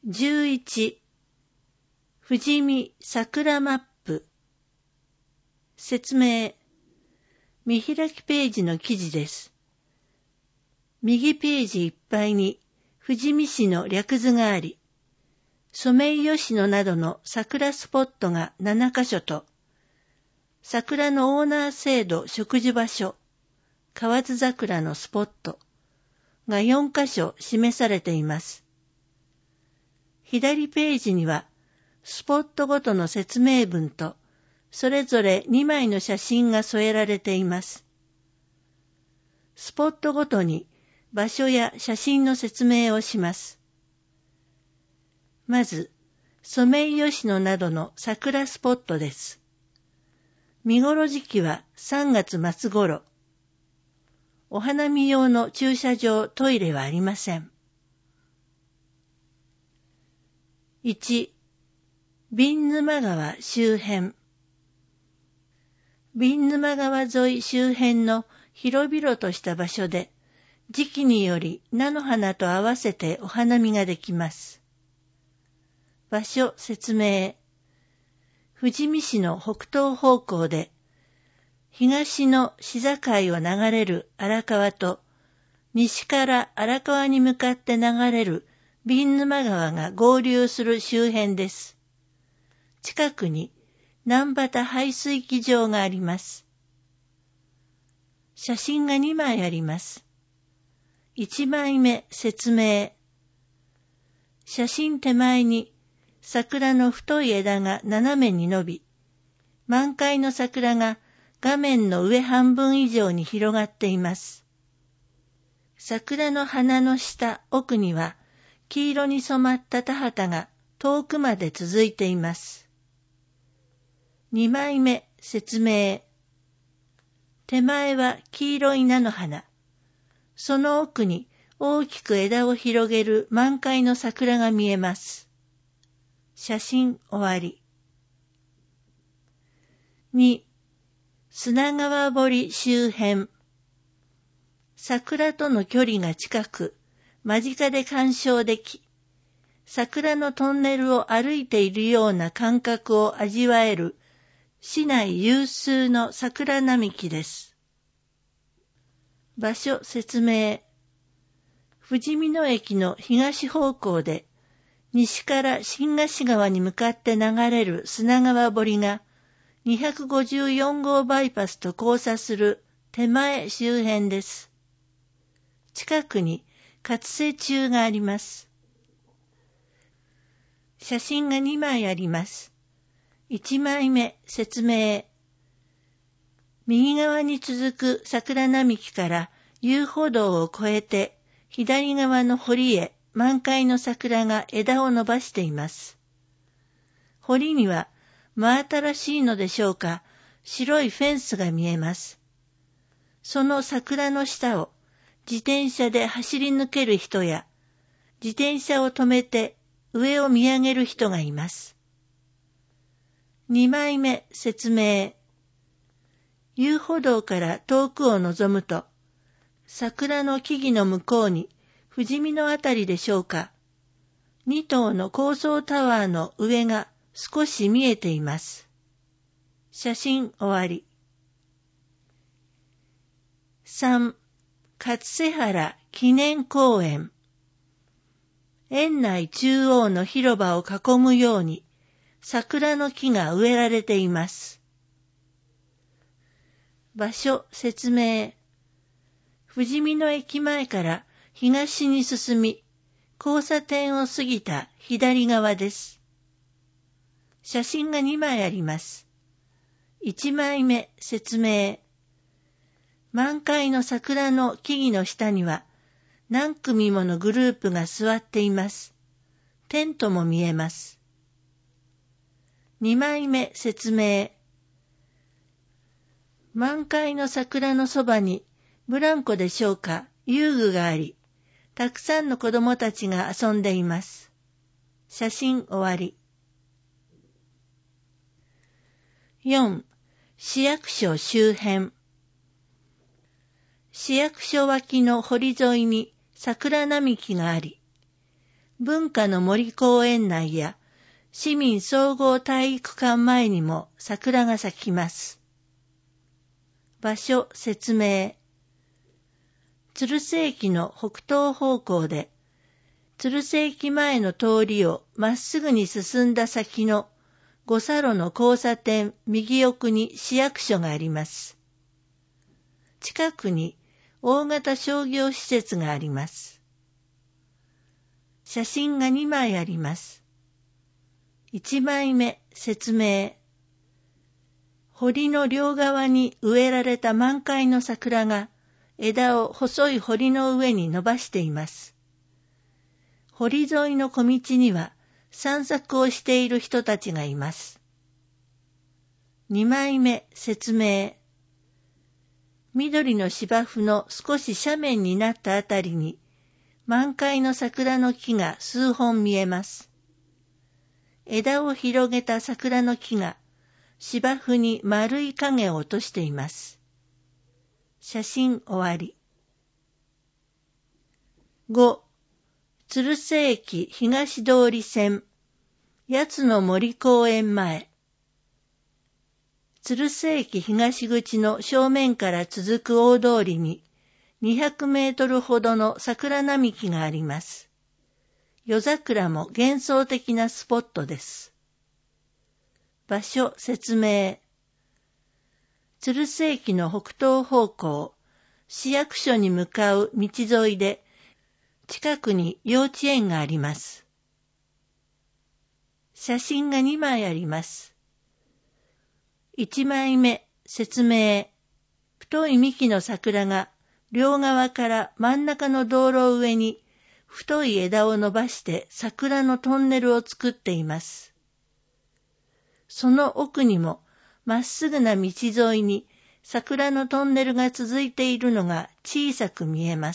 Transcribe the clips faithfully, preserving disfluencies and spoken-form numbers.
じゅういち、富士見桜マップ。説明。見開きページの記事です。右ページいっぱいに富士見市の略図があり、ソメイヨシノなどの桜スポットがななかしょと、桜のオーナー制度植樹場所、河津桜のスポットがよんかしょ示されています。左ページには、スポットごとの説明文と、それぞれにまいの写真が添えられています。スポットごとに場所や写真の説明をします。まず、ソメイヨシノなどの桜スポットです。見頃時期はさんがつまつ頃。お花見用の駐車場、トイレはありません。いち、瓶沼川周辺。瓶沼川沿い周辺の広々とした場所で、時期により菜の花と合わせてお花見ができます。場所説明。富士見市の北東方向で、東の市境を流れる荒川と、西から荒川に向かって流れる瓶沼川が合流する周辺です。近くに南端排水機場があります。写真がにまいあります。いちまいめ説明。写真手前に桜の太い枝が斜めに伸び、満開の桜が画面の上半分以上に広がっています。桜の花の下奥には黄色に染まった田畑が遠くまで続いています。にまいめ説明。手前は黄色い菜の花。その奥に大きく枝を広げる満開の桜が見えます。写真終わり。に、砂川堀周辺。桜との距離が近く、間近で鑑賞でき、桜のトンネルを歩いているような感覚を味わえる市内有数の桜並木です。場所説明。富士見野駅の東方向で、西から新河岸川に向かって流れる砂川堀がにひゃくごじゅうよんごうバイパスと交差する手前周辺です。近くに活性中があります。写真がにまいあります。いちまいめ説明。右側に続く桜並木から遊歩道を越えて左側の堀へ満開の桜が枝を伸ばしています。堀には真新しいのでしょうか、白いフェンスが見えます。その桜の下を自転車で走り抜ける人や、自転車を止めて上を見上げる人がいます。にまいめ説明。遊歩道から遠くを望むと、桜の木々の向こうに富士見のあたりでしょうか、にとうの高層タワーの上が少し見えています。写真終わり。さん、勝瀬原記念公園。園内中央の広場を囲むように桜の木が植えられています。場所説明。富士見野駅前から東に進み、交差点を過ぎた左側です。写真がにまいあります。いちまいめ説明。満開の桜の木々の下には何組ものグループが座っています。テントも見えます。にまいめ説明。満開の桜のそばにブランコでしょうか、遊具があり、たくさんの子供たちが遊んでいます。写真終わり。よん、市役所周辺。市役所脇の堀沿いに桜並木があり、 文化の森公園内や市民総合体育館前にも桜が咲きます。場所説明。鶴瀬駅の北東方向で、鶴瀬駅前の通りをまっすぐに進んだ先の五差路の交差点右奥に市役所があります。近くに大型商業施設があります。写真がにまいあります。いちまいめ、説明。堀の両側に植えられた満開の桜が枝を細い堀の上に伸ばしています。堀沿いの小道には散策をしている人たちがいます。にまいめ、説明。緑の芝生の少し斜面になったあたりに満開の桜の木が数本見えます。枝を広げた桜の木が芝生に丸い影を落としています。写真終わり。ご. 鶴瀬駅東通り線八つの森公園前。鶴瀬駅東口の正面から続く大通りににひゃくメートルほどの桜並木があります。夜桜も幻想的なスポットです。場所説明。鶴瀬駅の北東方向、市役所に向かう道沿いで、近くに幼稚園があります。写真がにまいあります。いちまいめ、説明。太い幹の桜が両側から真ん中の道路上に太い枝を伸ばして桜のトンネルを作っています。その奥にもまっすぐな道沿いに桜のトンネルが続いているのが小さく見えます。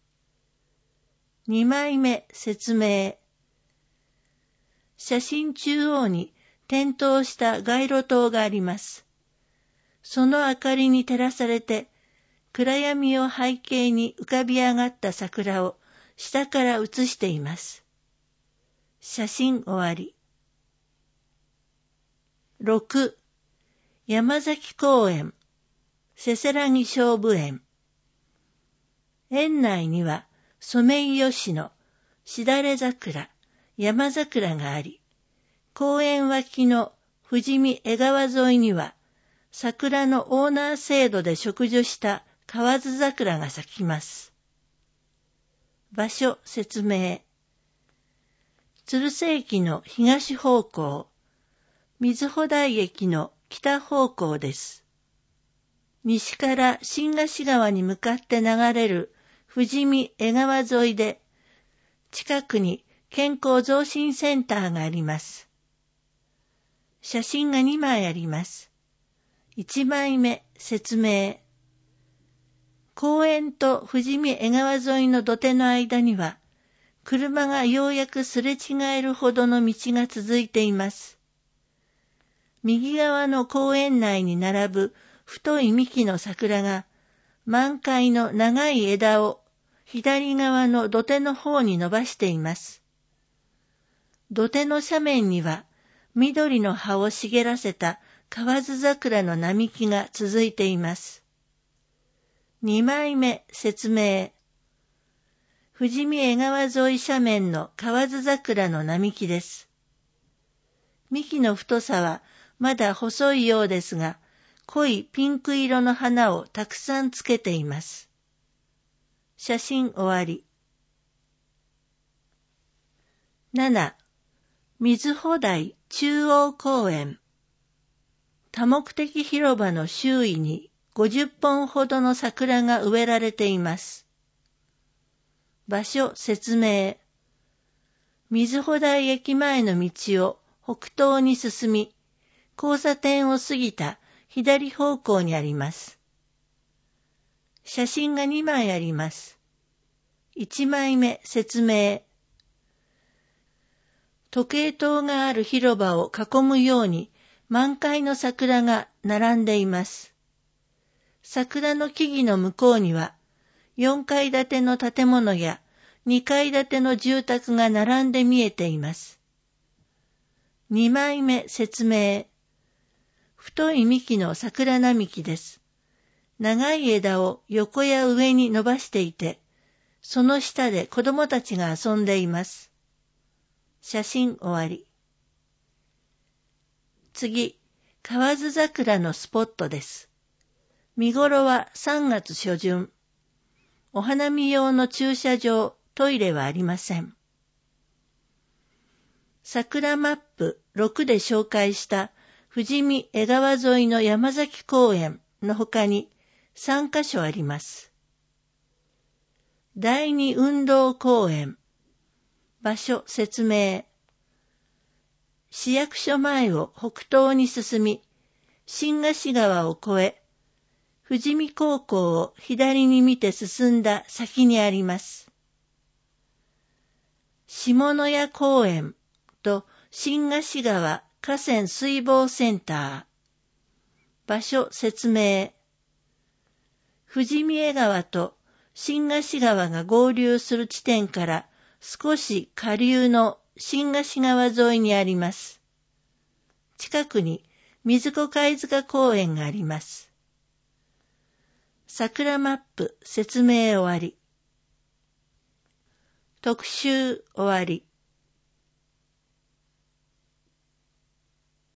にまいめ、説明。写真中央に点灯した街路灯があります。その明かりに照らされて、暗闇を背景に浮かび上がった桜を下から写しています。写真終わり。ろく. 山崎公園せせらぎ菖蒲園。園内にはソメイヨシノ、しだれ桜、山桜があり、公園脇の富士見江川沿いには桜のオーナー制度で植樹した河津桜が咲きます。場所説明。鶴瀬駅の東方向、瑞穂台駅の北方向です。西から新河岸川に向かって流れる富士見江川沿いで、近くに健康増進センターがあります。写真がにまいあります。いちまいめ、説明。公園と富士見江川沿いの土手の間には、車がようやくすれ違えるほどの道が続いています。右側の公園内に並ぶ太い幹の桜が、満開の長い枝を左側の土手の方に伸ばしています。土手の斜面には、緑の葉を茂らせた河津桜の並木が続いています。にまいめ、説明。富士見江川沿い斜面の河津桜の並木です。幹の太さはまだ細いようですが、濃いピンク色の花をたくさんつけています。写真終わり。なな. 瑞穂台中央公園。多目的広場の周囲にごじゅっぽんほどの桜が植えられています。場所説明。瑞穂台駅前の道を北東に進み、交差点を過ぎた左方向にあります。写真がにまいあります。いちまいめ、説明。時計塔がある広場を囲むように満開の桜が並んでいます。桜の木々の向こうにはよんかい建ての建物やにかい建ての住宅が並んで見えています。にまいめ説明。太い幹の桜並木です。長い枝を横や上に伸ばしていて、その下で子供たちが遊んでいます。写真終わり。次、河津桜のスポットです。見頃はさんがつしょじゅん。お花見用の駐車場、トイレはありません。桜マップろくで紹介した富士見江川沿いの山崎公園の他にさんかしょあります。第二運動公園。場所説明。市役所前を北東に進み、新河岸川を越え、富士見高校を左に見て進んだ先にあります。下野谷公園と新河岸川河川水防センター。場所説明。富士見江川と新河岸川が合流する地点から少し下流の新河岸川沿いにあります。近くに水子貝塚公園があります。桜マップ説明終わり。特集終わり。